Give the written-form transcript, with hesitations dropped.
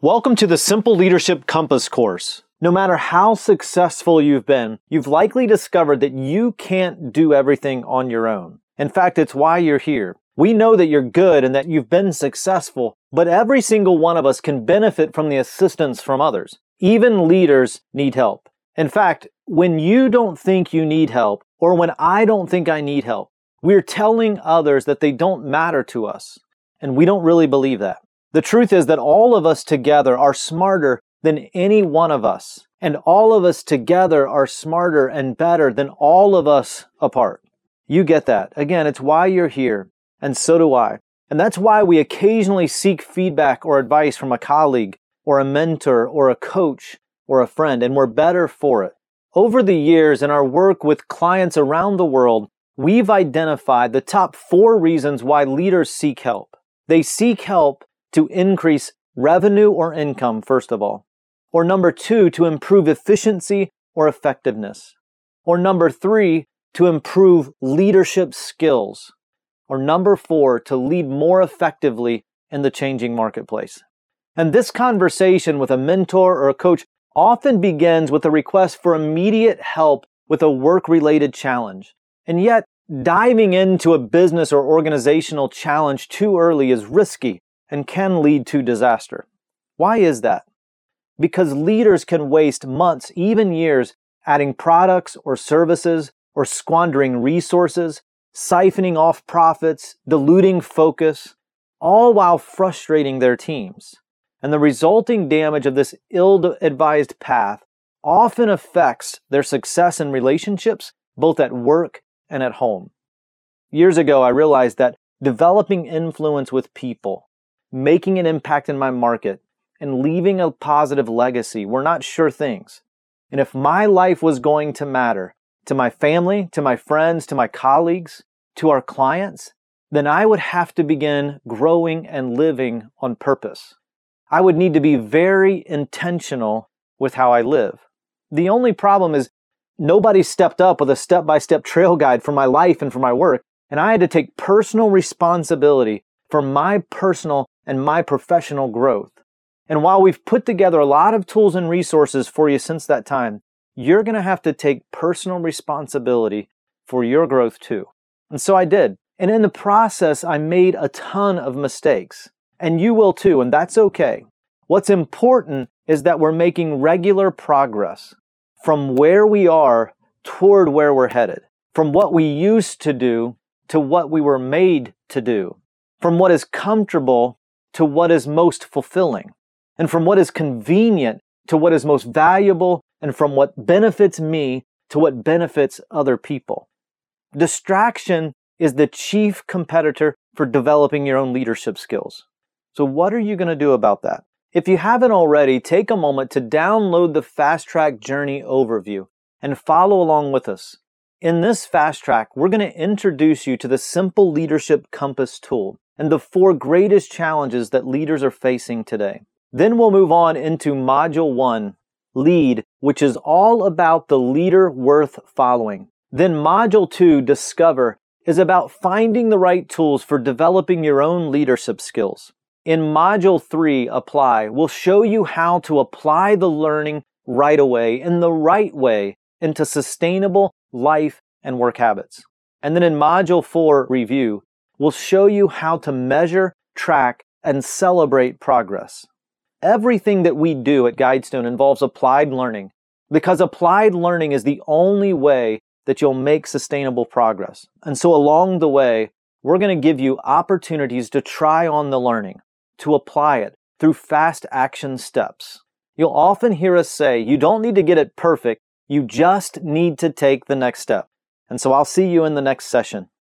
Welcome to the Simple Leadership Compass course. No matter how successful you've been, you've likely discovered that you can't do everything on your own. In fact, it's why you're here. We know that you're good and that you've been successful, but every single one of us can benefit from the assistance from others. Even leaders need help. In fact, when you don't think you need help, or when I don't think I need help, we're telling others that they don't matter to us. And we don't really believe that. The truth is that all of us together are smarter than any one of us. And all of us together are smarter and better than all of us apart. You get that. Again, it's why you're here. And so do I. And that's why we occasionally seek feedback or advice from a colleague or a mentor or a coach or a friend, and we're better for it. Over the years in our work with clients around the world, we've identified the top 4 reasons why leaders seek help. They seek help to increase revenue or income, first of all. Or number 2, to improve efficiency or effectiveness. Or number 3, to improve leadership skills. Or number 4, to lead more effectively in the changing marketplace. And this conversation with a mentor or a coach often begins with a request for immediate help with a work-related challenge. And yet, diving into a business or organizational challenge too early is risky and can lead to disaster. Why is that? Because leaders can waste months, even years, adding products or services or squandering resources, siphoning off profits, diluting focus, all while frustrating their teams. And the resulting damage of this ill-advised path often affects their success in relationships, both at work and at home. Years ago, I realized that developing influence with people, making an impact in my market, and leaving a positive legacy were not sure things. And if my life was going to matter to my family, to my friends, to my colleagues, to our clients, then I would have to begin growing and living on purpose. I would need to be very intentional with how I live. The only problem is nobody stepped up with a step-by-step trail guide for my life and for my work, and I had to take personal responsibility for my personal and my professional growth. And while we've put together a lot of tools and resources for you since that time, you're going to have to take personal responsibility for your growth too. And so I did. And in the process, I made a ton of mistakes. And you will too, and that's okay. What's important is that we're making regular progress from where we are toward where we're headed, from what we used to do to what we were made to do, from what is comfortable to what is most fulfilling, and from what is convenient to what is most valuable, and from what benefits me to what benefits other people. Distraction is the chief competitor for developing your own leadership skills. So what are you going to do about that? If you haven't already, take a moment to download the Fast Track Journey Overview and follow along with us. In this Fast Track, we're going to introduce you to the Simple Leadership Compass tool and the 4 greatest challenges that leaders are facing today. Then we'll move on into Module 1, Lead, which is all about the leader worth following. Then Module 2, Discover, is about finding the right tools for developing your own leadership skills. In Module 3, Apply, we'll show you how to apply the learning right away, in the right way, into sustainable life and work habits. And then in Module 4, Review, we'll show you how to measure, track, and celebrate progress. Everything that we do at Guidestone involves applied learning, because applied learning is the only way that you'll make sustainable progress. And so along the way, we're going to give you opportunities to try on the learning, to apply it through fast action steps. You'll often hear us say, you don't need to get it perfect, you just need to take the next step. And so I'll see you in the next session.